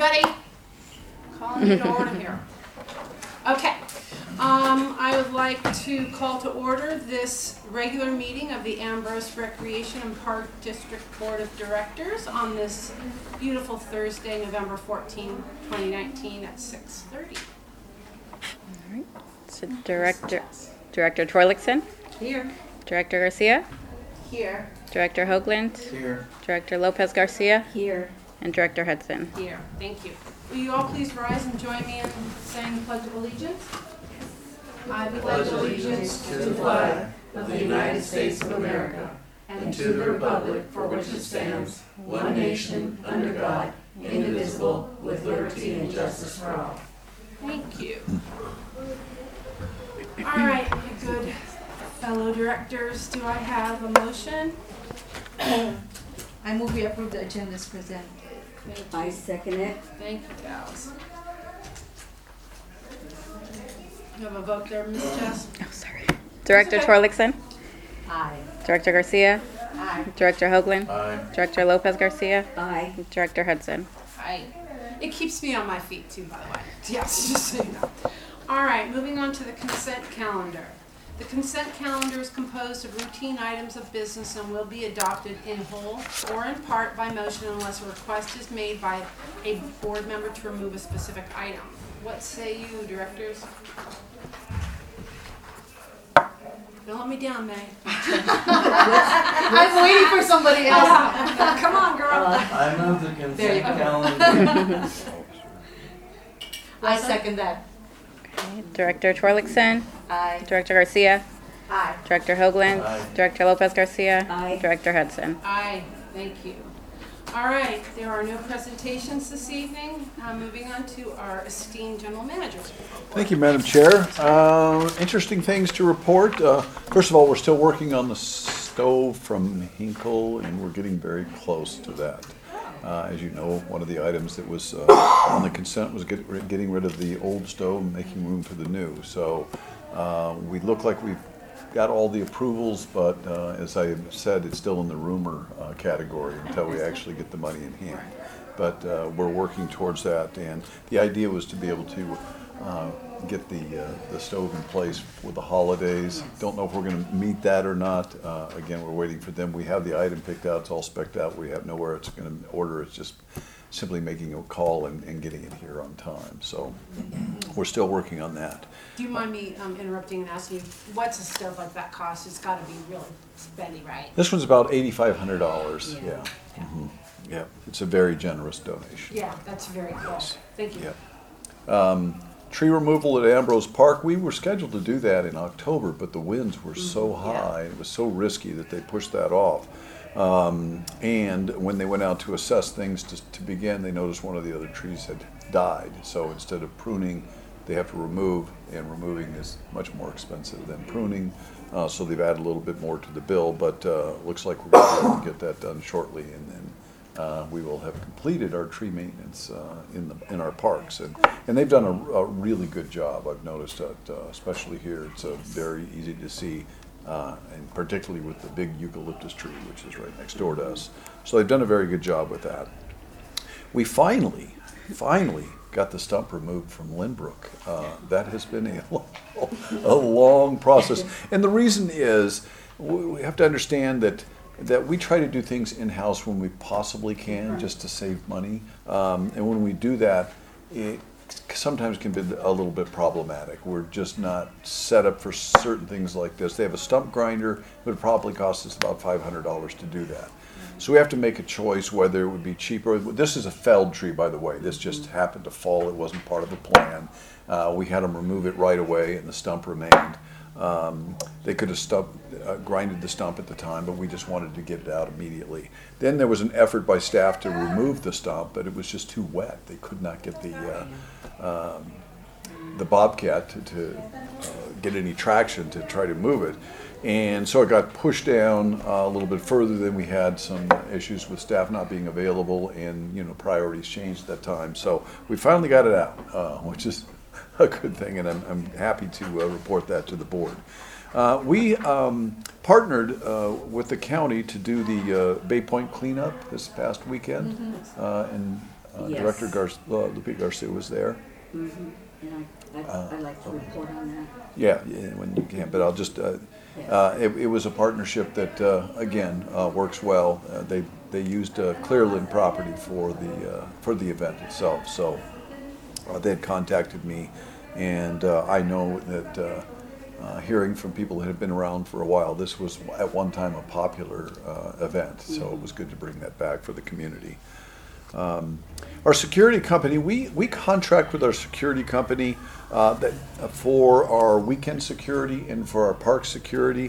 everybody. Calling you to order here. Okay. I would like to call to order this regular meeting of the Ambrose Recreation and Park District Board of Directors on this beautiful Thursday, November 14, 2019 at 6:30. All right. So Director Torlickson, Here. Director Garcia, Here. Director Hoagland, Here. Director Lopez Garcia, Here. and Director Hudson. Here. Thank you. Will you all please rise and join me in saying the Pledge of Allegiance? I Pledge allegiance to the flag of the United States of America and to the republic for which it stands, one nation, under God, indivisible, with liberty and justice for all. Thank you. All right, my good fellow directors, do I have a motion? I move we approve the agenda as presented. Thank you. second it. Thank you, gals. You have a vote there, Ms. Jess? Oh, sorry. Director okay. Torlickson, Aye. Director Garcia, Aye. Director Hoagland, Aye. Director Lopez Garcia, Aye. and Director Hudson. Aye. It keeps me on my feet too, by the way. Yes, just so you know. All right, moving on to the consent calendar. The consent calendar is composed of routine items of business and will be adopted in whole or in part by motion unless a request is made by a board member to remove a specific item. What say you, directors? Don't let me down, May. I'm waiting for somebody else. Come on, girl. I move the There you consent go. calendar. I second that. Okay. Director Torlickson, Aye. Director Garcia, Aye. Director Hoagland, Aye. Director Lopez Garcia, Aye. Director Hudson. Aye, thank you. All right, there are no presentations this evening. Moving on to our esteemed general manager. Thank you, Madam Chair. Interesting things to report. First of all, we're still working on the stove from Hinkle, and we're getting very close to that. As you know, one of the items that was on the consent was getting rid of the old stove and making room for the new. So we look like we've got all the approvals, but as I said, it's still in the rumor category until we actually get the money in hand. But we're working towards that, and the idea was to be able to get the stove in place for the holidays. Don't know if we're going to meet that or not. Again, we're waiting for them. We have the item picked out. It's all spec'd out. We have nowhere it's going to order. It's just simply making a call and getting it here on time. So we're still working on that. Do you mind me interrupting and asking you, what's a stove like that cost? It's got to be really spendy, right? This one's about $8,500. Yeah. Mhm. Yeah. It's a very generous donation. Yeah, that's very cool. Thank you. Yeah. Tree removal at Ambrose Park, we were scheduled to do that in October, but the winds were so high, it was so risky that they pushed that off. And when they went out to assess things to begin, they noticed one of the other trees had died. So instead of pruning, they have to remove, and removing is much more expensive than pruning. So they've added a little bit more to the bill, but looks like we're going to be able to get that done shortly, and then we will have completed our tree maintenance in our parks, and they've done a really good job. I've noticed that, especially here, it's very easy to see, and particularly with the big eucalyptus tree, which is right next door to us. So they've done a very good job with that. We finally got the stump removed from Lynbrook. That has been a long process, and the reason is we have to understand that we try to do things in-house when we possibly can, just to save money. And when we do that, it sometimes can be a little bit problematic. We're just not set up for certain things like this. They have a stump grinder. It would probably cost us about $500 to do that. So we have to make a choice whether it would be cheaper. This is a felled tree, by the way. This just happened to fall. It wasn't part of the plan. We had them remove it right away, and the stump remained. They could have grinded the stump at the time, but we just wanted to get it out immediately. Then there was an effort by staff to remove the stump, but it was just too wet. They could not get the bobcat to get any traction to try to move it. And so it got pushed down a little bit further. Then we had some issues with staff not being available, and priorities changed at that time. So we finally got it out, which is a good thing, and I'm happy to report that to the board. We partnered with the county to do the Bay Point cleanup this past weekend, and Yes. Director Lupita Garcia was there. Mm-hmm. And I'd like to report on that. Yeah, when you can, but I'll just, it was a partnership that, again, works well. They used Clearland property for the event itself, so they had contacted me, and I know that hearing from people that have been around for a while, this was at one time a popular event, so it was good to bring that back for the community. Our security company, we contract with our security company for our weekend security and for our park security.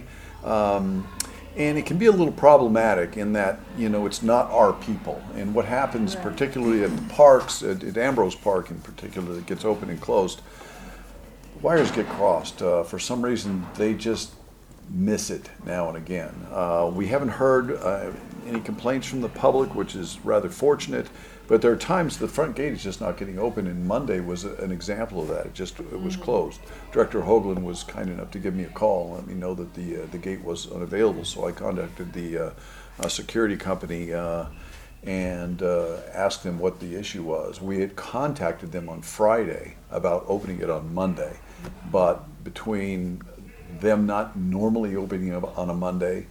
And it can be a little problematic in that, it's not our people. And what happens, particularly at the parks, at Ambrose Park in particular, that gets open and closed, wires get crossed. For some reason, they just miss it now and again. We haven't heard any complaints from the public, which is rather fortunate, but there are times the front gate is just not getting open, and Monday was an example of that. It was closed. Director Hoagland was kind enough to give me a call and let me know that the gate was unavailable, so I contacted the security company and asked them what the issue was. We had contacted them on Friday about opening it on Monday, but between them not normally opening on a Monday,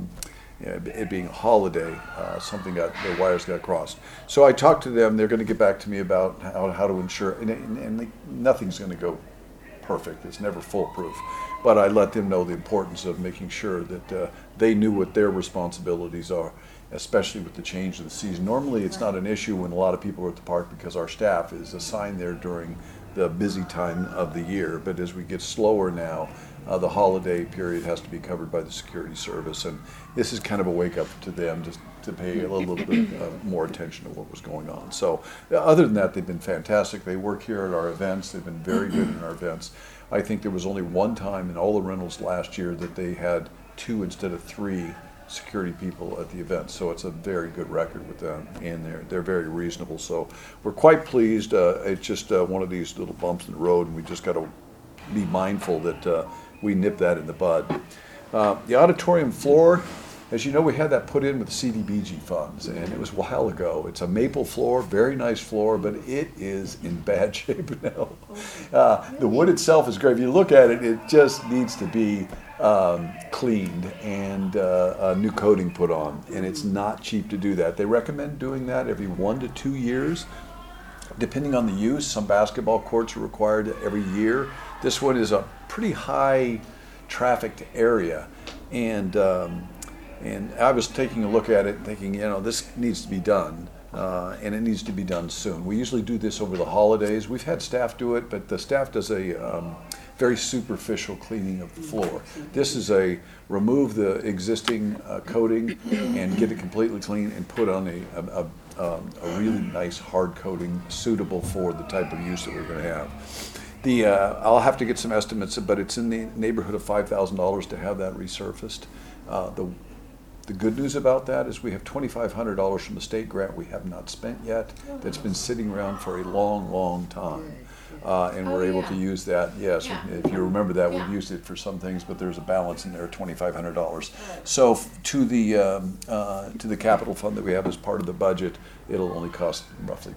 it being a holiday, the wires got crossed. So I talked to them. They're going to get back to me about how to ensure, and nothing's going to go perfect. It's never foolproof. But I let them know the importance of making sure that they knew what their responsibilities are, especially with the change of the season. Normally it's not an issue when a lot of people are at the park because our staff is assigned there during the busy time of the year. But as we get slower now, the holiday period has to be covered by the security service, and this is kind of a wake up to them just to pay a little bit more attention to what was going on. So other than that, they've been fantastic. They work here at our events. They've been very good in our events. I think there was only one time in all the rentals last year that they had 2 instead of 3 security people at the event, so it's a very good record with them, and they're very reasonable. So we're quite pleased. It's just one of these little bumps in the road, and we just got to be mindful that we nip that in the bud. The auditorium floor, as you know, we had that put in with the CDBG funds, and it was a while ago. It's a maple floor, very nice floor, but it is in bad shape now. The wood itself is great. If you look at it, it just needs to be cleaned and a new coating put on, and it's not cheap to do that. They recommend doing that every 1 to 2 years. Depending on the use, some basketball courts are required every year. This one is a pretty high trafficked area, and I was taking a look at it thinking, this needs to be done, and it needs to be done soon. We usually do this over the holidays. We've had staff do it, but the staff does a very superficial cleaning of the floor. This is remove the existing coating and get it completely clean and put on a really nice hard coating suitable for the type of use that we're going to have. I'll have to get some estimates, but it's in the neighborhood of $5,000 to have that resurfaced. The good news about that is we have $2,500 from the state grant we have not spent yet that's been sitting around for a long, long time. And we're able to use that. Yes, if you remember that, we've used it for some things, but there's a balance in there of $2,500. So to the capital fund that we have as part of the budget, it'll only cost roughly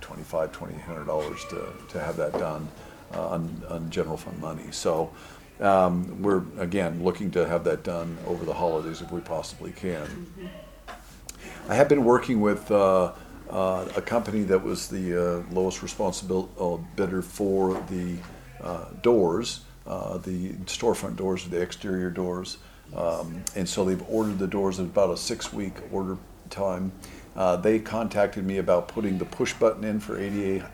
$2,800 to have that done on general fund money. So we're again looking to have that done over the holidays if we possibly can. I have been working with a company that was the lowest responsible bidder for the doors, the storefront doors, or the exterior doors, and so they've ordered the doors at about a 6-week order time. They contacted me about putting the push button in for ADA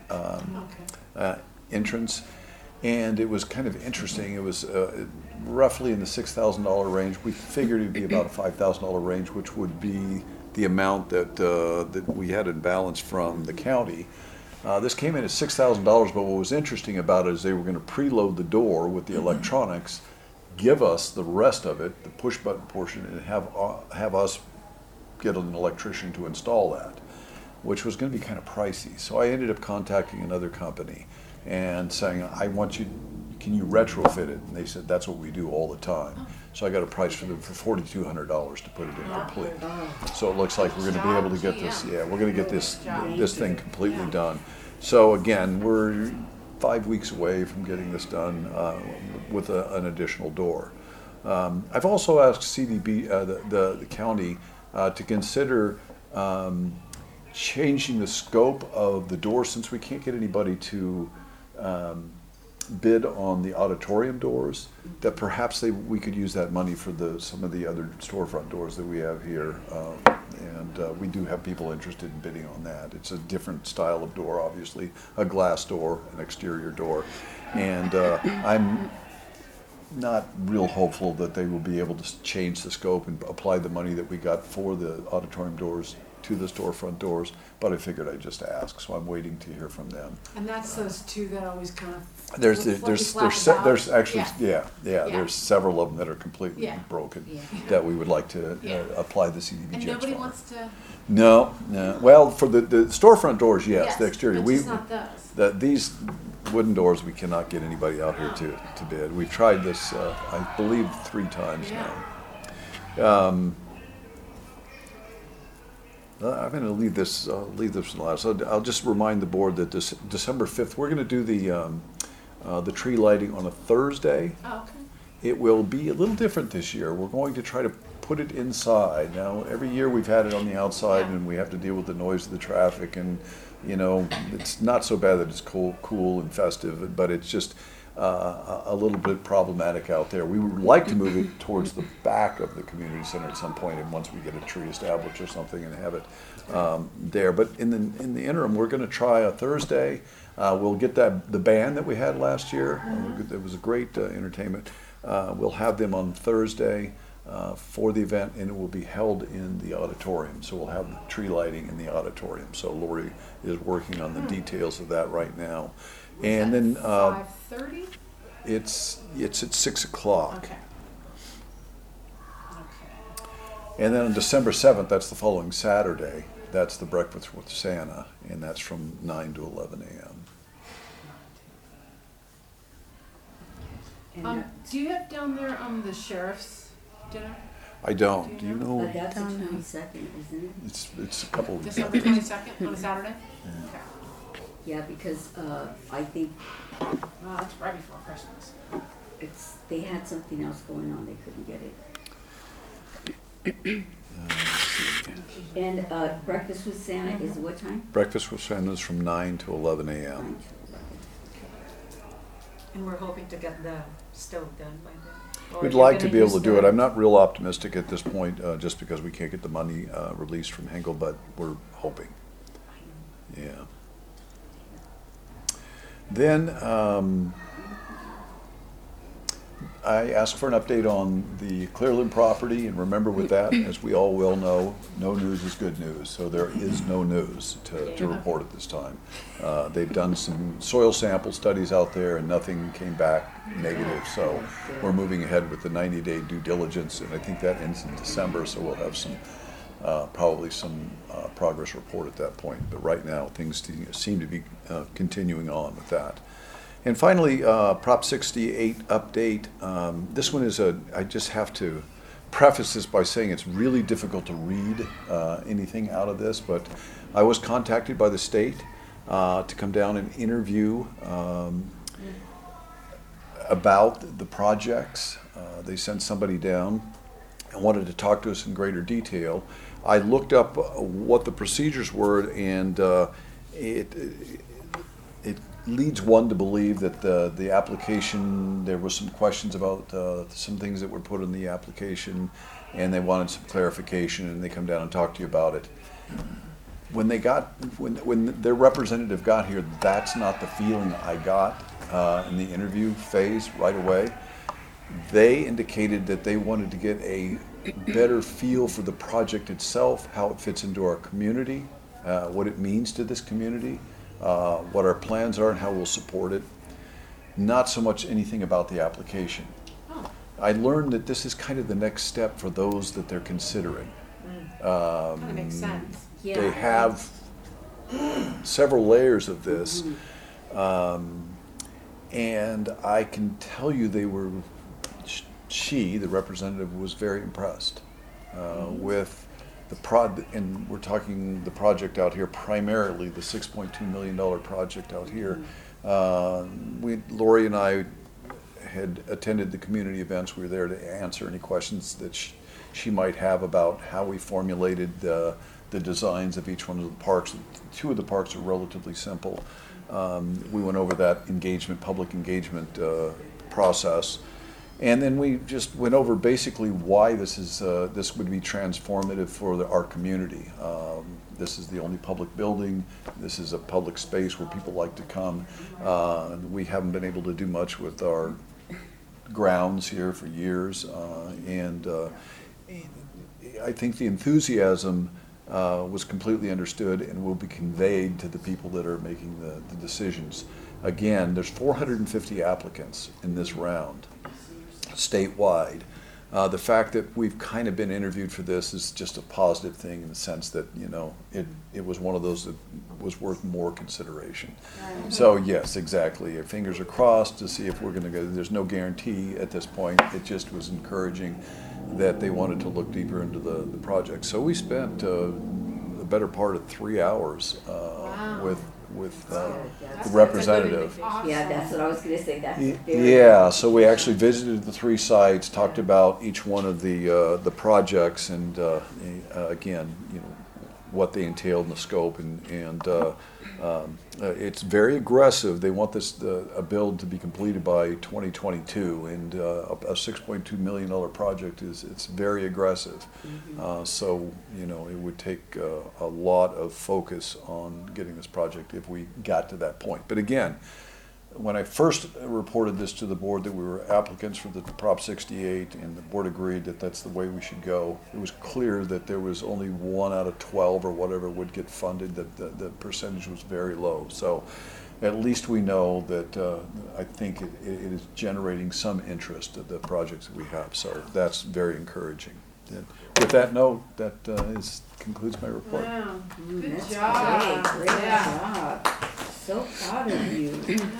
entrance, and it was kind of interesting. It was roughly in the $6,000 range. We figured it'd be about a $5,000 range, which would be the amount that we had in balance from the county. This came in at $6,000, but what was interesting about it is they were going to preload the door with the electronics, give us the rest of it, the push button portion, and have us get an electrician to install that, which was going to be kind of pricey. So I ended up contacting another company and saying, I want you can you retrofit it? And they said, that's what we do all the time. So I got a price for them for $4,200 to put it in complete. So it looks like we're gonna be able to get this, we're gonna get this thing completely done. So again, we're 5 weeks away from getting this done with an additional door. I've also asked CDB, the county, to consider changing the scope of the door, since we can't get anybody to bid on the auditorium doors, that perhaps we could use that money for some of the other storefront doors that we have here. And we do have people interested in bidding on that. It's a different style of door, obviously, a glass door, an exterior door. And I'm not real hopeful that they will be able to change the scope and apply the money that we got for the auditorium doors to the storefront doors, but I figured I'd just ask, so I'm waiting to hear from them. And that's those two that always kind of. There's actually, Yeah. there's several of them that are completely Yeah. broken Yeah. that we would like to Yeah. apply the CDBG. And nobody wants to. No. Well, for the storefront doors, yes, the exterior. But just not those. These wooden doors, we cannot get anybody out here to bid. We've tried this, I believe, 3 times now. I'm going to leave this for last. I'll just remind the board that this December 5th, we're going to do the tree lighting on a Thursday. Oh, okay. It will be a little different this year. We're going to try to put it inside. Now, every year we've had it on the outside, and we have to deal with the noise of the traffic, and it's not so bad that it's cool and festive, but it's just a little bit problematic out there. We would like to move it towards the back of the community center at some point, and once we get a tree established or something, and have it there. But in the interim, we're going to try a Thursday. We'll get the band that we had last year. It was a great entertainment. We'll have them on Thursday for the event, and it will be held in the auditorium. So we'll have the tree lighting in the auditorium. So Lori is working on the details of that right now. And then 5:30. it's at 6 o'clock. Okay. And then on December 7th, that's the following Saturday, that's the Breakfast with Santa, and that's from 9 to 11 a.m. And Do you have down there the sheriff's dinner? I don't. Do you but know? that's the 22nd, isn't it? It's a couple of December 22nd on a Saturday? Okay. Yeah, because I think Well, that's right before Christmas. they had something else going on, they couldn't get it. And breakfast with Santa is what time? Breakfast with Santa is from 9 to 11 a.m. And we're hoping to get the stove done by then. Or We'd you're like to gonna be able to use do it. the- I'm not real optimistic at this point, just because we can't get the money released from Henkel, but we're hoping. Yeah. Then I asked for an update on the Clearland property, and remember with that, as we all well know, no news is good news. So there is no news to report at this time. They've done some soil sample studies out there, and nothing came back negative. So we're moving ahead with the 90-day due diligence, and I think that ends in December. So we'll have probably some progress report at that point. But right now, things seem to be continuing on with that. And finally, Prop 68 update. This one is I just have to preface this by saying it's really difficult to read anything out of this, but I was contacted by the state to come down and interview about the projects. They sent somebody down and wanted to talk to us in greater detail. I looked up what the procedures were, and it leads one to believe that the application, there was some questions about some things that were put in the application, and they wanted some clarification, and they come down and talk to you about it. When their representative got here, that's not the feeling I got in the interview phase right away. They indicated that they wanted to get a better feel for the project itself, how it fits into our community, what it means to this community, what our plans are and how we'll support it. Not so much anything about the application. Oh. I learned that this is kind of the next step for those that they're considering. Kind of makes sense. Yeah. They have several layers of this. And I can tell you she, the representative, was very impressed with and we're talking the project out here, primarily the $6.2 million project out here. Lori and I had attended the community events. We were there to answer any questions that she might have about how we formulated the designs of each one of the parks. Two of the parks are relatively simple. We went over that public engagement process. And then we just went over basically why this would be transformative for our community. This is the only public building. This is a public space where people like to come. We haven't been able to do much with our grounds here for years. I think the enthusiasm was completely understood and will be conveyed to the people that are making the decisions. Again, there's 450 applicants in this round, statewide. The fact that we've kind of been interviewed for this is just a positive thing in the sense that, it was one of those that was worth more consideration. So yes, exactly. Our fingers are crossed to see if we're going to go. There's no guarantee at this point. It just was encouraging that they wanted to look deeper into the project. So we spent the better part of 3 hours with the representative. Awesome. Yeah, that's what I was gonna say, that's very. Yeah, so we actually visited the 3 sites, talked about each one of the projects, and again, what they entailed in the scope, and it's very aggressive. They want a build to be completed by 2022, and a $6.2 million project it's very aggressive. So it would take a lot of focus on getting this project if we got to that point. But again, when I first reported this to the board that we were applicants for the Prop 68 and the board agreed that that's the way we should go, it was clear that there was only 1 out of 12 or whatever would get funded, that the percentage was very low. So at least we know that I think it is generating some interest of the projects that we have. So that's very encouraging. And with that note, that concludes my report. Wow, good That's job. Great Yeah. job. So proud of you.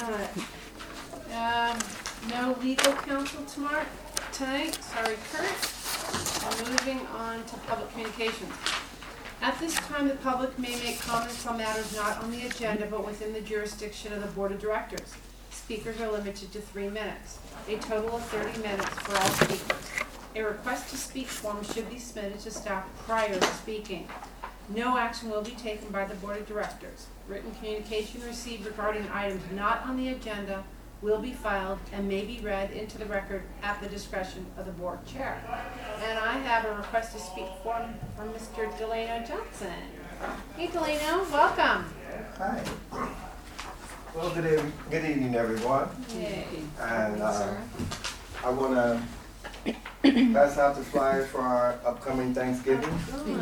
No legal counsel tonight. Sorry, Kurt. Moving on to public communications. At this time, the public may make comments on matters not on the agenda but within the jurisdiction of the Board of Directors. Speakers are limited to 3 minutes. A total of 30 minutes for all speakers. A request to speak form should be submitted to staff prior to speaking. No action will be taken by the Board of Directors. Written communication received regarding items not on the agenda will be filed and may be read into the record at the discretion of the board chair. And I have a request to speak form from Mr. Delano Johnson. Hey Delano, welcome. Hi. Well, good evening, everyone. Yay. And I want to pass out the flyers for our upcoming Thanksgiving.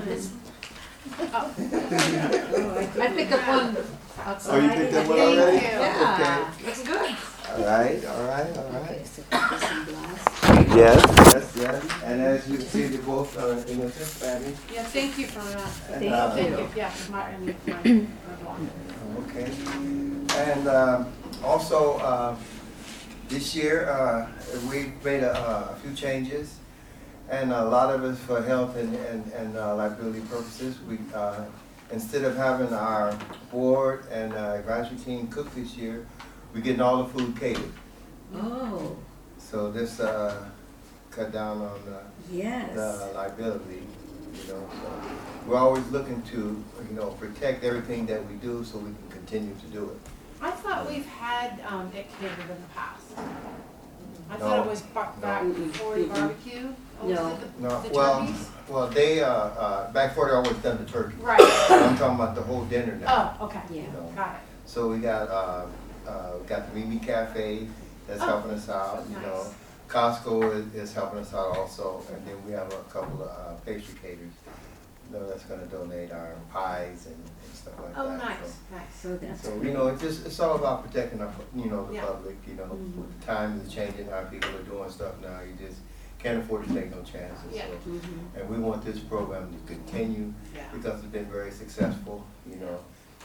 I picked up one outside. Oh, you picked up one Thank already? you. Yeah, looks good. All right. Okay, so put this in glass. Yes. And as you see, they both are English and Spanish. Yeah, thank you for that. And, Thank you. Yeah, my Okay. And also, this year, we made a few changes, and a lot of it's for health and liability purposes. We instead of having our board and advisory team cook this year, we're getting all the food catered. Oh, So this cut down on yes. the liability. So we're always looking to protect everything that we do, so we can continue to do it. I thought we've had it catered in the past. I No. thought it was back before the barbecue. Oh, was No. it No, the well, turkeys? they back before they always done the turkey. Right. I'm talking about the whole dinner now. Oh, okay. Yeah. Got it. So we got the Mimi Cafe that's Oh, helping us out. nice. Costco is helping us out also, and then we have a couple of pastry caterers that's going to donate our pies and stuff like Oh, that. nice, nice. So that's. So it's all about protecting our the Yeah. public. With the times is changing, how people are doing stuff now. You just can't afford to take no chances. Yeah. So, Mhm. and we want this program to continue Yeah. because it's been very successful.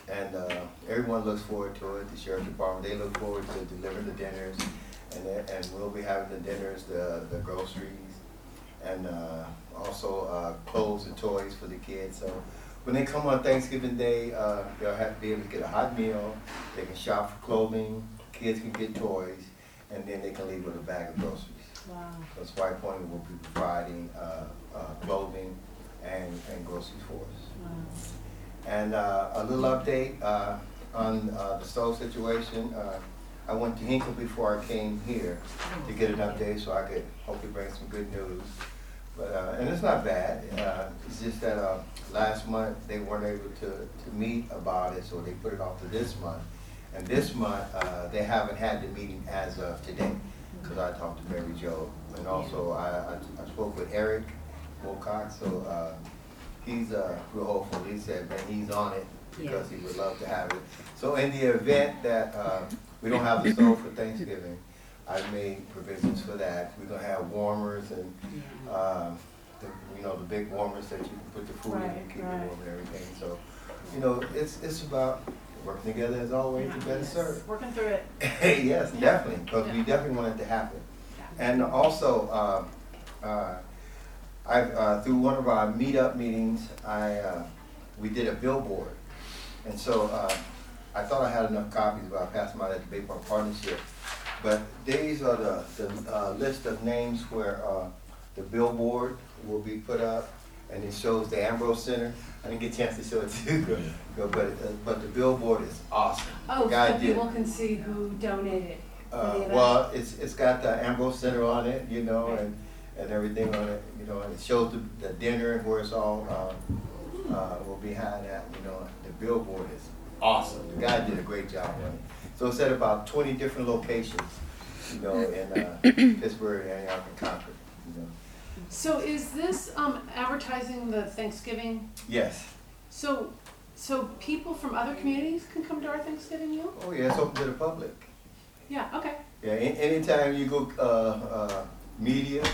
And everyone looks forward to it. The sheriff department, they look forward to delivering the dinners, and we'll be having the dinners, the groceries, and also clothes and toys for the kids. So when they come on Thanksgiving Day, they'll have to be able to get a hot meal. They can shop for clothing. Kids can get toys, and then they can leave with a bag of groceries. Wow. So White Point will be providing clothing and groceries for us. Wow. And a little update on the stove situation. I went to Hinkle before I came here to get an update so I could hopefully bring some good news. But and it's not bad. It's just that last month they weren't able to meet about it, so they put it off to this month. And this month they haven't had the meeting as of today, because I talked to Mary Jo, and also I spoke with Eric Wilcox. So he's real hopeful. He said, man, he's on it because he would love to have it. So in the event that we don't have the stove for Thanksgiving, I've made provisions for that. We're gonna have warmers and the big warmers that you can put the food in and keep it warm and everything. So it's about working together as always to better serve. Working through it. Yes, definitely, because we definitely want it to happen. And also, through one of our meetup meetings, we did a billboard, and so I thought I had enough copies, but I passed them out at the Bay Park Partnership. But these are the list of names where the billboard will be put up, and it shows the Ambrose Center. I didn't get a chance to show it to you, but the billboard is awesome. Oh, Guy so did. people can see who donated. Well, it's got the Ambrose Center on it, and everything on it, and it shows the dinner and where it's all will be had at. The billboard is awesome. The guy did a great job on it. So it's at about 20 different locations, in Pittsburgh, Antioch, and Concord. So is this advertising the Thanksgiving? Yes. So people from other communities can come to our Thanksgiving meal? Oh yeah, it's open to the public. Yeah. Okay. Yeah. Anytime you go media.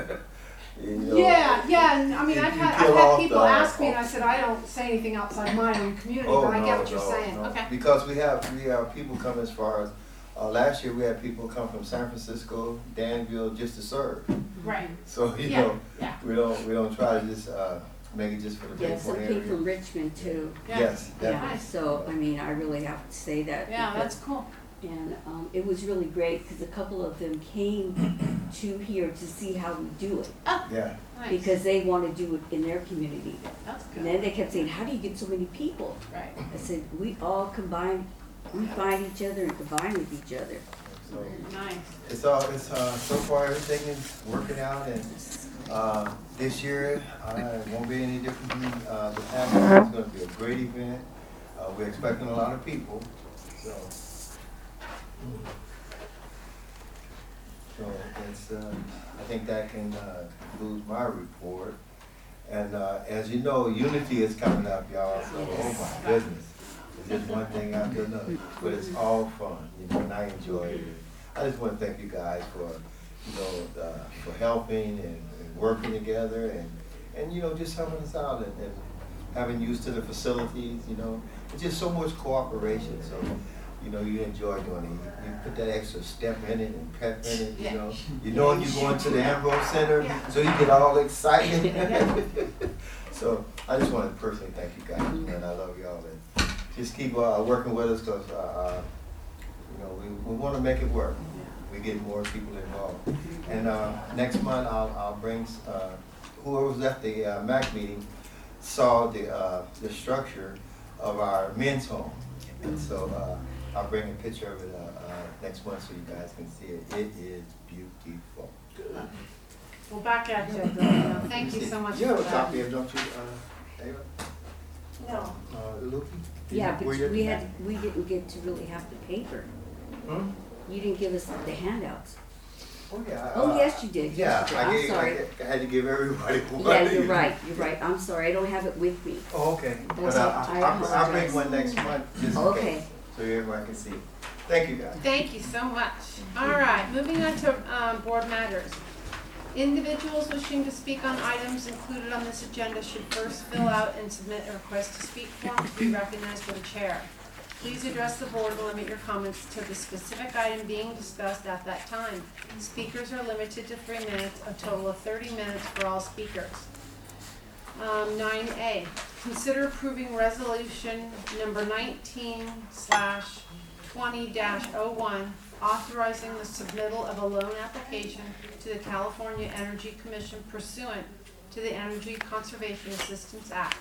Yeah. And I mean, I've you had peel off people the- ask me, and I said I don't say anything outside my own community, but I get what you're saying. No. Okay. Because we have people come as far as last year we had people come from San Francisco, Danville, just to serve. Right. So Yeah. we don't try to just make it just for the Yeah, Bay some Point came from area. Richmond too. Yeah. Yes, Yeah, definitely. so, I mean, I really have to say that. Yeah, because- that's cool. And it was really great because a couple of them came to here to see how we do it, Yeah. Nice. because they want to do it in their community. That's And good. then they kept saying, how do you get so many people? Right. I said, we all combine, we find each other and combine with each other. So Nice. it's so far everything is working out, and this year it won't be any different from the past year. It's going to be a great event. We're expecting a lot of people. So it's, I think that can conclude my report. And as you know, Unity is coming up, y'all. So oh my goodness, it's just one thing after another. But it's all fun, and I enjoy it. I just want to thank you guys for for helping and working together and just helping us out and having used to the facilities. It's just so much cooperation. So. You enjoy doing it. You put that extra step in it and pep in it, Yeah. You know you're going to the Ambrose Center, so you get all excited. So I just want to personally thank you guys, and I love y'all. And just keep working with us because, we want to make it work. We get more people involved. And next month I'll bring, whoever was at the MAC meeting saw the structure of our men's home. And so I'll bring a picture of it next month so you guys can see it. It is beautiful. Well, back at you. Thank you so much You have for a that. copy of, don't you, Ava? No. Luki? Yeah, but Were you at we the didn't get to really have the paper. Hmm? You didn't give us the handouts. Oh, yeah. Oh, yes, you did. Yeah, Yes, you did. I'm sorry. I had to give everybody one. Yeah, you're right. I'm sorry, I don't have it with me. Oh, okay. That's But all. I I'll bring apologize. one next month, just in Okay. case, so everyone can see. Thank you, guys. Thank you so much. All right, moving on to board matters. Individuals wishing to speak on items included on this agenda should first fill out and submit a request to speak form to be recognized by the chair. Please address the board and limit your comments to the specific item being discussed at that time. Speakers are limited to 3 minutes, a total of 30 minutes for all speakers. 9A, consider approving resolution number 19/20-01, authorizing the submittal of a loan application to the California Energy Commission pursuant to the Energy Conservation Assistance Act.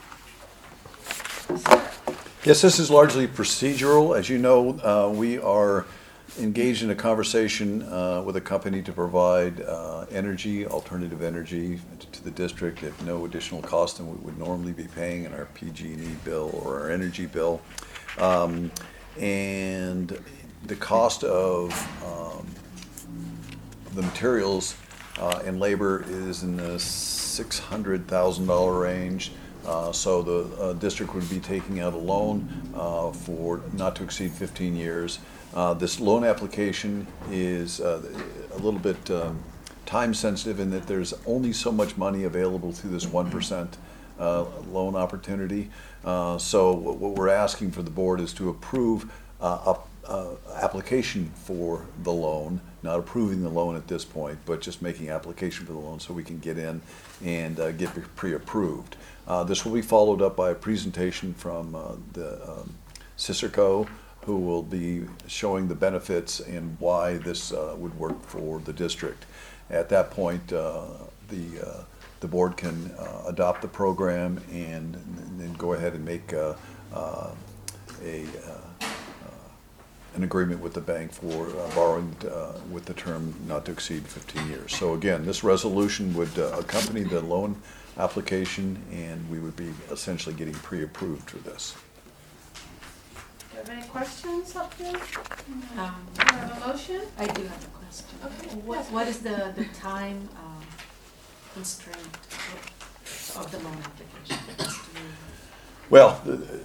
Yes, this is largely procedural. As you know, we are engaged in a conversation with a company to provide alternative energy to the district at no additional cost than we would normally be paying in our PG&E bill or our energy bill. And the cost of the materials and labor is in the $600,000 range. So the district would be taking out a loan for not to exceed 15 years. This loan application is a little bit time sensitive in that there's only so much money available through this 1% loan opportunity. So what we're asking for the board is to approve application for the loan, not approving the loan at this point, but just making application for the loan so we can get in and get pre-approved. This will be followed up by a presentation from the Cicerco, who will be showing the benefits and why this would work for the district. At that point, the board can adopt the program and then go ahead and make an agreement with the bank for borrowing with the term not to exceed 15 years. So again, this resolution would accompany the loan application, and we would be essentially getting pre-approved for this. Do you have any questions up there? Do you have a motion? I do have a question. Okay, yes. What is the time constraint of the loan application? Well,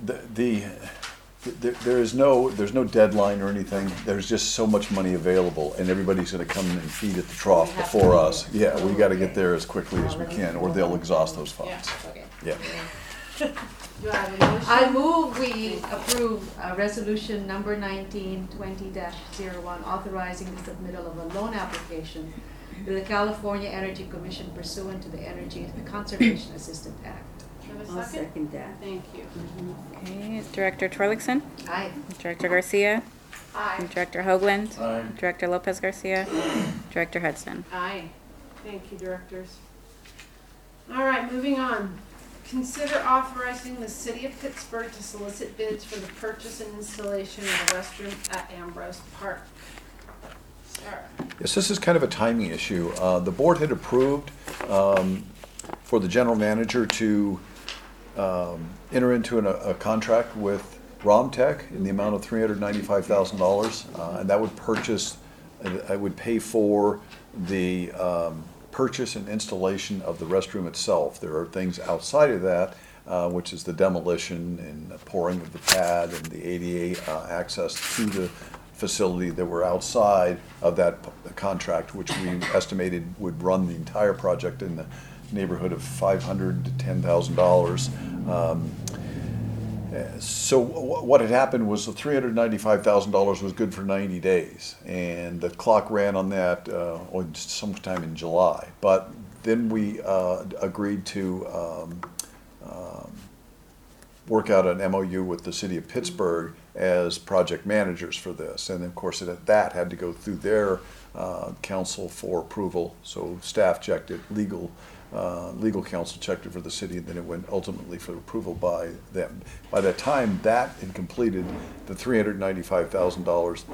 there's no deadline or anything. There's just so much money available, and everybody's going to come and feed at the trough We have before to- us. Yeah, we got to get there as quickly as we can, or they'll exhaust those funds. Okay. Yeah. Do I have a motion? I move we approve resolution number 19/20-01, authorizing the submittal of a loan application to the California Energy Commission pursuant to the Energy Conservation Assistance Act. Do you have a I'll second? second that. Thank you. Okay, Director Torlakson, Aye. Director Garcia, Aye. Director Hoagland, Aye. Director Lopez Garcia, Director Hudson. Aye. Thank you, directors. All right, moving on. Consider authorizing the city of Pittsburgh to solicit bids for the purchase and installation of a restroom at Ambrose Park. Sir. Yes, this is kind of a timing issue. The board had approved for the general manager to enter into a contract with Romtech in the amount of $395,000, and that would I would pay for the purchase and installation of the restroom itself. There are things outside of that, which is the demolition and the pouring of the pad and the ADA access to the facility that were outside of that contract, which we estimated would run the entire project in the neighborhood of $500,000 to $10,000. So what had happened was the $395,000 was good for 90 days, and the clock ran on that sometime in July. But then we agreed to work out an MOU with the city of Pittsburgh as project managers for this, and of course that had to go through their council for approval. So staff checked it, legal counsel checked it for the city, and then it went ultimately for approval by them. By the time that had completed, the $395,000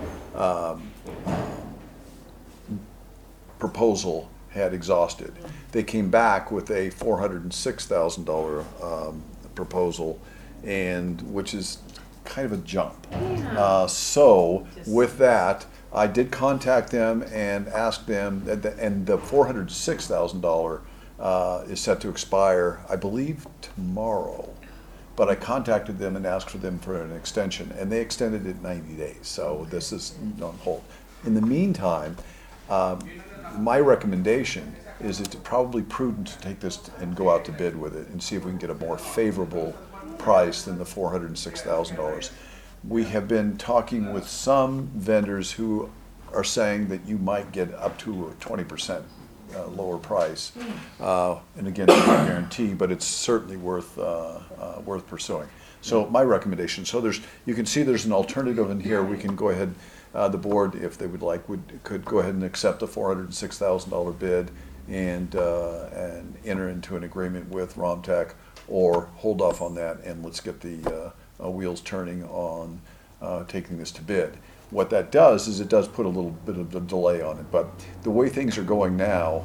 proposal had exhausted. They came back with a $406,000 proposal, and which is kind of a jump. So with that, I did contact them and ask them, and the $406,000 is set to expire, I believe, tomorrow. But I contacted them and asked for them for an extension, and they extended it 90 days. So this is on hold. In the meantime, my recommendation is it's probably prudent to take this and go out to bid with it and see if we can get a more favorable price than the $406,000. We have been talking with some vendors who are saying that you might get up to a 20% lower price. And again, it's not a guarantee, but it's certainly worth pursuing. So my recommendation, you can see there's an alternative in here. We can go ahead, the board, if they would like, could go ahead and accept a $406,000 bid and enter into an agreement with Romtech, or hold off on that and let's get the wheels turning on taking this to bid. What that does is it does put a little bit of a delay on it, but the way things are going now,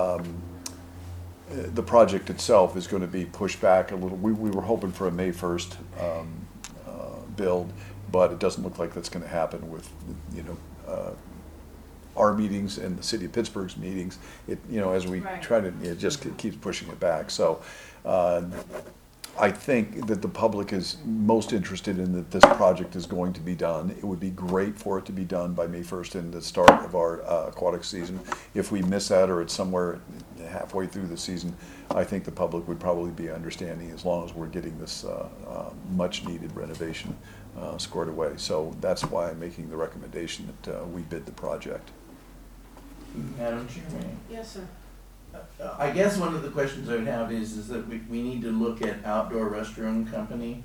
the project itself is going to be pushed back a little. We were hoping for a May 1st build, but it doesn't look like that's going to happen with, our meetings and the city of Pittsburgh's meetings. As we try to, it just keeps pushing it back. So I think that the public is most interested in that this project is going to be done. It would be great for it to be done by May 1st in the start of our aquatic season. If we miss that or it's somewhere halfway through the season, I think the public would probably be understanding as long as we're getting this much needed renovation squared away. So that's why I'm making the recommendation that we bid the project. Madam Chairman, Yes, sir. I guess one of the questions I would have is that we need to look at Outdoor Restroom Company.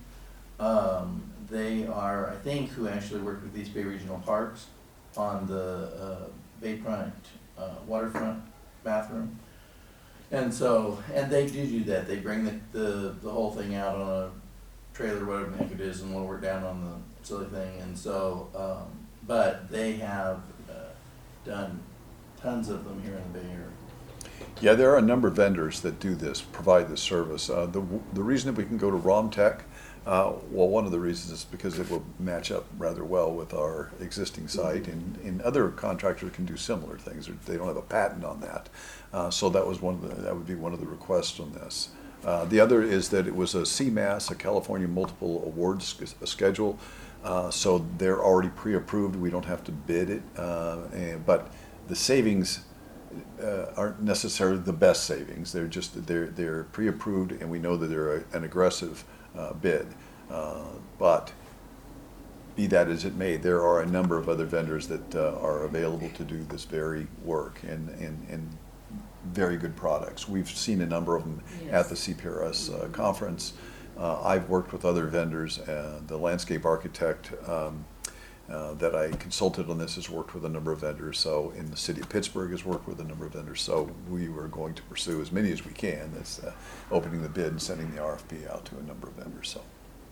They are, I think, who actually work with East Bay Regional Parks on the Bayfront waterfront bathroom. And they do that. They bring the whole thing out on a trailer, whatever the heck it is, and lower it down on the silly thing. And so, but they have done tons of them here in the Bay Area. Yeah, there are a number of vendors that do this, provide this service. The reason that we can go to Romtech, one of the reasons is because it will match up rather well with our existing site, and other contractors can do similar things. They don't have a patent on that, so that would be one of the requests on this. The other is that it was a CMAS, a California Multiple Awards schedule, so they're already pre-approved. We don't have to bid it, but the savings aren't necessarily the best savings. They're pre-approved, and we know that they're an aggressive bid. But be that as it may, there are a number of other vendors that are available to do this very work and very good products. We've seen a number of them at the CPRS conference. I've worked with other vendors. The landscape architect that I consulted on this has worked with a number of vendors. So in the city of Pittsburgh has worked with a number of vendors. So we were going to pursue as many as we can. That's opening the bid and sending the RFP out to a number of vendors. So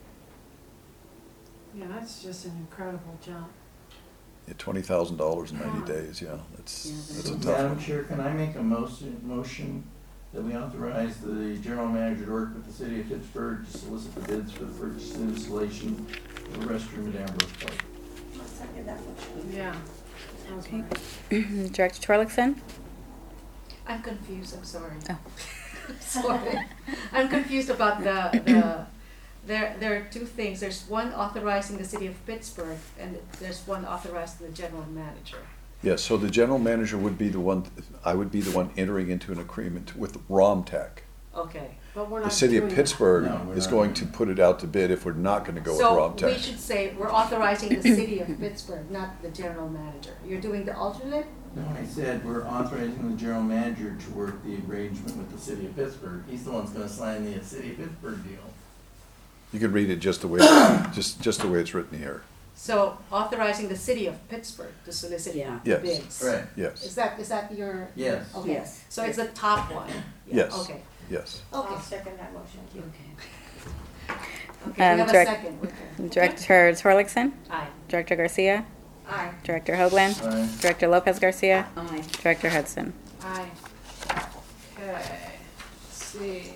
Yeah, that's just an incredible jump. yeah, $20,000 in 90 days. Yeah, that's So, a tough Madam one. Chair, can I make a motion that we authorize the general manager to work with the city of Pittsburgh to solicit the bids for the purchase and installation of a restroom at Ambrose Park? Yeah. Okay. Director Torlakson? I'm confused, I'm sorry. Oh. Sorry. I'm confused about there are two things. There's one authorizing the city of Pittsburgh, and there's one authorizing the general manager. Yes, so the general manager would be the one, I would be the one entering into an agreement with Romtech. Okay. But we're The not city of doing Pittsburgh No, we're is not. going to put it out to bid if we're not going to go with So Romtech. we should say we're authorizing the city of Pittsburgh, not the general manager. You're doing the alternate? No, I said we're authorizing the general manager to work the arrangement with the city of Pittsburgh. He's the one that's gonna sign the city of Pittsburgh deal. You could read it just the way just the way it's written here. So authorizing the city of Pittsburgh to solicit Yeah. Yes. bids. Right. Yes. Is that your? Yes. Okay. Yes. So it's the top one? Yeah, Yes. Okay. Yes. Okay. second that motion. Okay. Okay, we have a Direct- second. Okay. Director Torlakson? Aye. Director Garcia? Aye. Director Hoagland? Aye. Director Lopez Garcia? Aye. Director Hudson? Aye. Okay, let's see.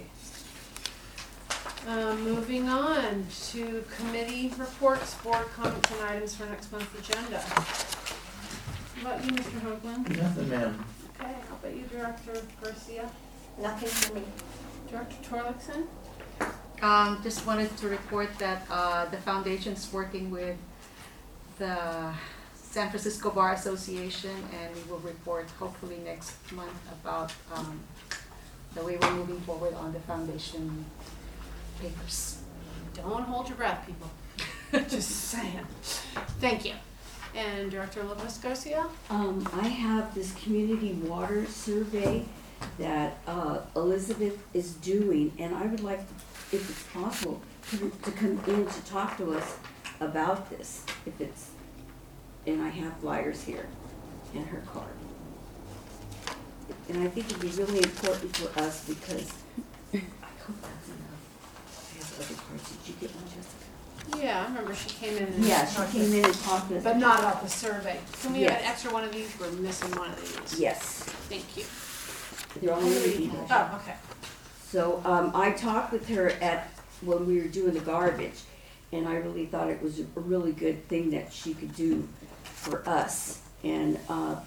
Moving on to committee reports, board comments, and items for next month's agenda. How about you, Mr. Hoagland? Nothing, ma'am. Okay, how about you, Director Garcia? Nothing for me. Director Torlakson? Just wanted to report that the foundation's working with the San Francisco Bar Association, and we will report hopefully next month about the way we're moving forward on the foundation papers. Don't hold your breath, people. Just saying. Thank you. And Director Lopez Garcia? I have this community water survey that Elizabeth is doing, and I would like, if it's possible, to come in to talk to us about this, if it's, and I have flyers here and her card. And I think it'd be really important for us because, I hope that's enough. I have other cards. Did you get one, Jessica? Yeah, I remember she came in and Yeah, she talked came to in us, and talked to us. but not about the survey. Can we have an Yes. extra one of these? We're missing one of these. Yes, Thank you. they're only legal. Oh, okay. So, I talked with her when we were doing the garbage, and I really thought it was a really good thing that she could do for us. And,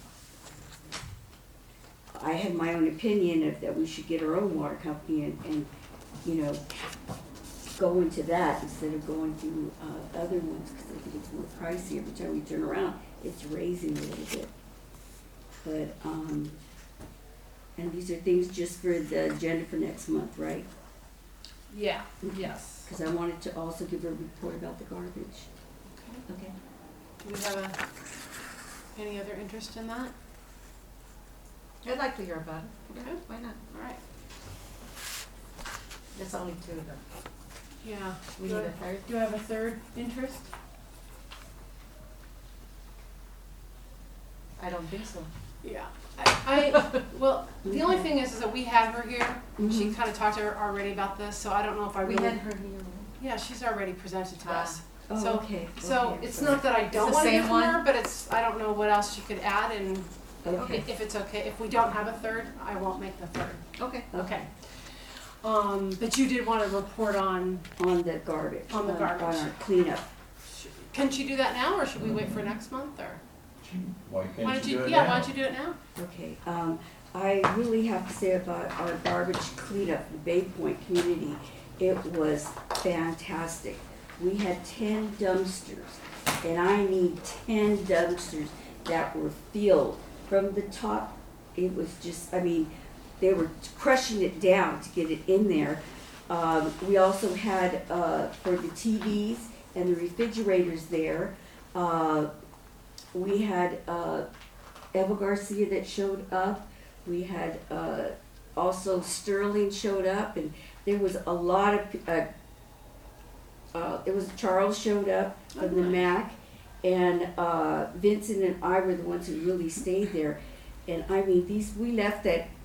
I had my own opinion that we should get our own water company and, you know, go into that instead of going through, other ones, because I think it's more pricey. Every time we turn around, it's raising a little bit. But, and these are things just for the agenda for next month, right? Yeah, yes. Because I wanted to also give a report about the garbage. Okay. Do we have any other interest in that? I'd like to hear about it. Okay. Why not? All right. There's only two of them. Yeah. We need a third. Do you have a third interest? I don't think so. Yeah. Well, the only thing is that we had her here. She Mhm. kind of talked to her already about this, so I don't know if I We really. had her here. Yeah, she's already presented to us. Oh, So- okay. So okay. it's not that I don't the want to same hear from one? her, but it's, I don't know what else she could add, and Okay. if it's okay. If we don't have a third, I won't make the third. Okay. Okay. But you did want to report on, On the garbage. On the garbage. On our cleanup. can she do that now, or should we wait for next month, or? Why Why can't don't you do it yeah, now? why don't you do it now? Okay. I really have to say about our garbage cleanup, the Bay Point community, it was fantastic. We had 10 dumpsters, and I need 10 dumpsters that were filled from the top. It was just, I mean, they were crushing it down to get it in there. We also had, for the TVs and the refrigerators there, we had, Eva Garcia that showed up. We had, also Sterling showed up, and there was a lot of, it was Charles showed up from the MAC, and Vincent and I were the ones who really stayed there. And I mean, we left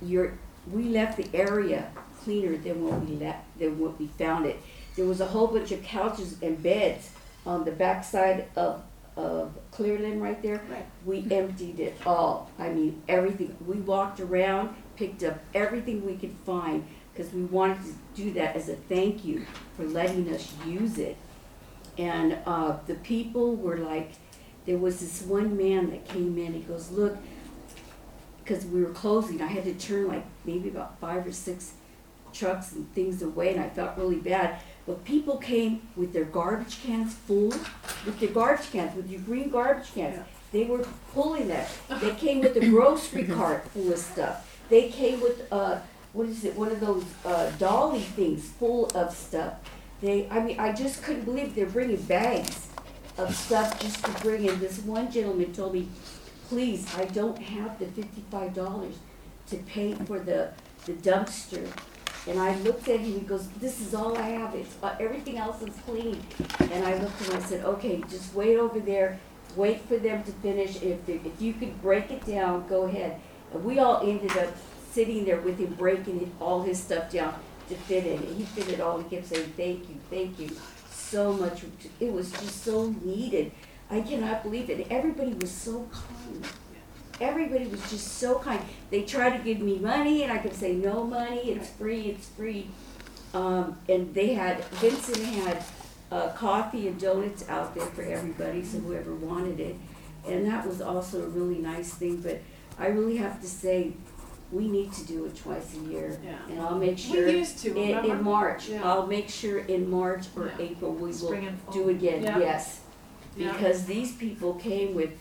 the area cleaner than what we found it. There was a whole bunch of couches and beds on the backside of Clearland right there. Right. We emptied it all. I mean, everything. We walked around, picked up everything we could find, because we wanted to do that as a thank you for letting us use it. And the people were like, there was this one man that came in, he goes, look, because we were closing, I had to turn like maybe about 5 or 6 trucks and things away, and I felt really bad. But people came with their garbage cans full, with your green garbage cans. Yeah. They were pulling that. They came with a grocery cart full of stuff. They came with, what is it, one of those dolly things full of stuff. I just couldn't believe they're bringing bags of stuff just to bring in. This one gentleman told me, please, I don't have the $55 to pay for the dumpster. And I looked at him, he goes, this is all I have, everything else is clean. And I looked at him, I said, okay, just wait over there, wait for them to finish. If you could break it down, go ahead. And we all ended up sitting there with him breaking all his stuff down to fit in. And he fit it all, he kept saying, thank you so much. It was just so needed. I cannot believe it. Everybody was so kind. Everybody was just so kind. They tried to give me money, and I could say, no money, it's free. And Vincent had coffee and donuts out there for everybody, so whoever wanted it. And that was also a really nice thing, but I really have to say, we need to do it twice a year. Yeah. And I'll make sure We used to, remember? in March. Yeah. I'll make sure in March or Yeah. April we will Spring and fall. do again, Yeah. yes. Yeah. Because these people came with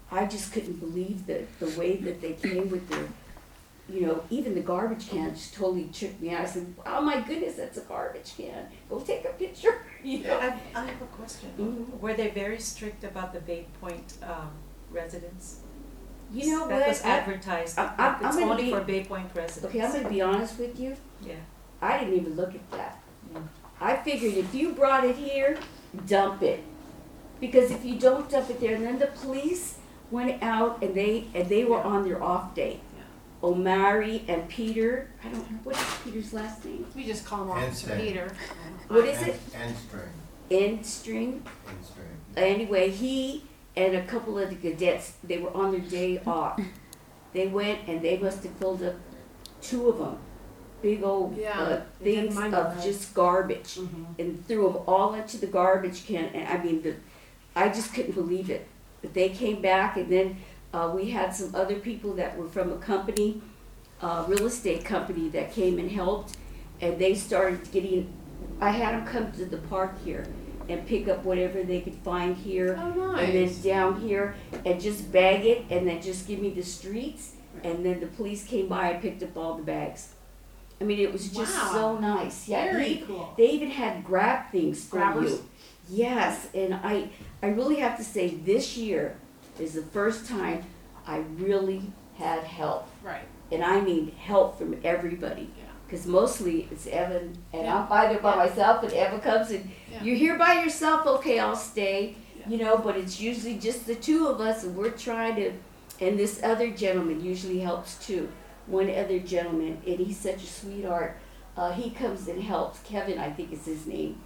I just couldn't believe the way that they came with their, you know, even the garbage can just totally tricked me out. I said, oh my goodness, that's a garbage can. Go take a picture, you know. I have a question. Mhm. Were they very strict about the Bay Point residents? You know That what? was advertised. I'm It's gonna only be- for Bay Point residents. Okay, I'm gonna be honest with you. Yeah. I didn't even look at that. Mm. I figured if you brought it here, dump it. Because if you don't dump it there, and then the police went out and they were on their off day. Yeah. Omari and Peter, I don't know, what is Peter's last name? We just call him Officer Insane. Peter. What is it? And string, N-string? and string. Anyway, he and a couple of the cadets, they were on their day off. They went and they must have filled up 2 of them, big old Yeah, they had things mine of right. just garbage, Mhm. and threw them all into the garbage can. And I mean, I just couldn't believe it. But they came back, and then we had some other people that were from a company, real estate company, that came and helped, and they started getting. I had them come to the park here and pick up whatever they could find here. Oh, And then nice. down here, and just bag it, and then just give me the streets, and then the police came by and picked up all the bags. I mean, it was just Wow. so nice. Yeah, Very cool. they even had grab things for Grabbers? you. Yes, and I really have to say, this year is the first time I really had help. Right. And I mean help from everybody. Yeah. Because mostly it's Evan, and Yeah. I'm by there by myself, and Evan comes and, Yeah. you're here by yourself, okay, I'll stay. Yeah. You know, but it's usually just the 2 of us, and we're trying to, and this other gentleman usually helps too. One other gentleman, and he's such a sweetheart. He comes and helps. Kevin, I think is his name.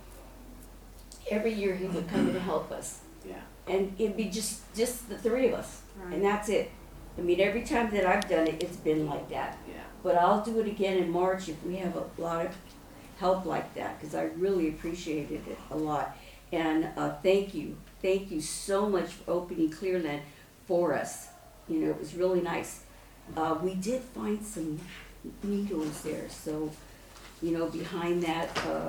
Every year he would come and help us. Yeah. And it'd be just the 3 of us. Right. And that's it. I mean, every time that I've done it, it's been like that. Yeah. But I'll do it again in March if we have a lot of help like that, because I really appreciated it a lot. And thank you so much for opening Clearland for us. You know, it was really nice. We did find some needles there, so, you know, behind that,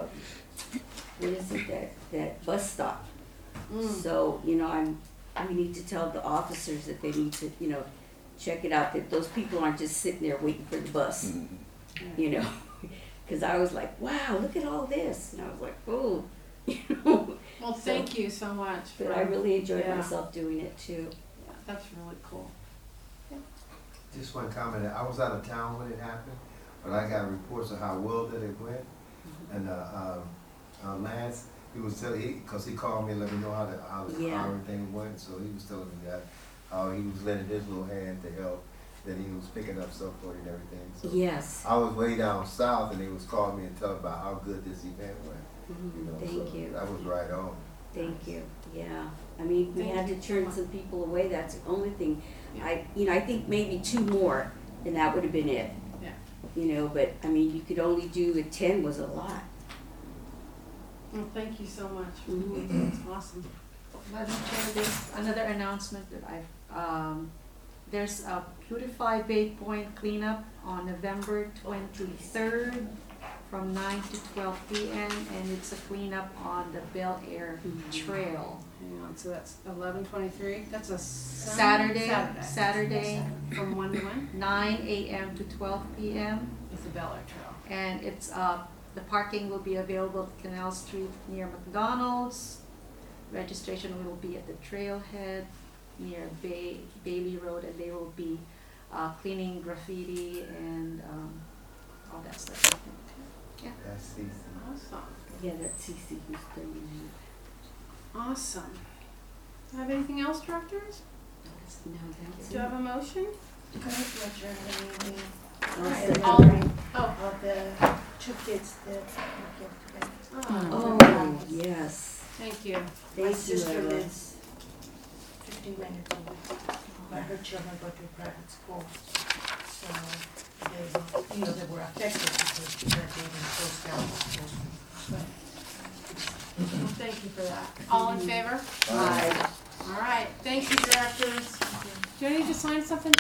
what is it, that bus stop. So, you know, we need to tell the officers that they need to, you know, check it out, that those people aren't just sitting there waiting for the bus, you know. Because I was like, wow, look at all this. And I was like, oh, you know. Well, thank you so much. But I really enjoyed Yeah. myself doing it too. Yeah, that's really cool. Just one comment, I was out of town when it happened, but I got reports of how well that it went. And Lance, he was telling, because he called me and let me know how Yeah. everything went, so he was telling me that, how he was lending his little hand to help, that he was picking up stuff for you and everything. So Yes. I was way down south and he was calling me and telling about how good this event went. You know, Thank so you. that was right on. Thank you. Yeah. I mean, we Thank had you to so turn much. some people away. That's the only thing. Yeah. I think maybe 2 more, and that would have been it. Yeah. You know, but I mean, you could only do 10 was a lot. Well, thank you so much. Mhm. It's awesome. Madam Chair, there's another announcement that there's a Beautify Bay Point cleanup on November 23rd from 9 to 12 p.m. and it's a cleanup on the Bel Air Trail. Hang on, so that's 11:23. That's a Saturday, From 1 to when? 9 a.m. to 12 p.m. It's the Bel Air Trail. And it's the parking will be available at Canal Street near McDonald's. Registration will be at the trailhead near Bailey Road, and they will be cleaning graffiti and all that stuff. That's CC. Awesome. Yeah, that's CC who's doing Awesome. Do you have anything else, directors? that. No, that's Do you have a motion? Can I adjourn the meeting? it. All- Of the 2 kids that we kept together. Oh, Oh, yes. thank you. My Thank you, sister Ella. lives 15 minutes away, but her children go to private school. So they, they were affected because they graduated closed down schools. But Well, thank you for that. All in favor? Bye. All right. Thank you, directors. Do I need to sign something?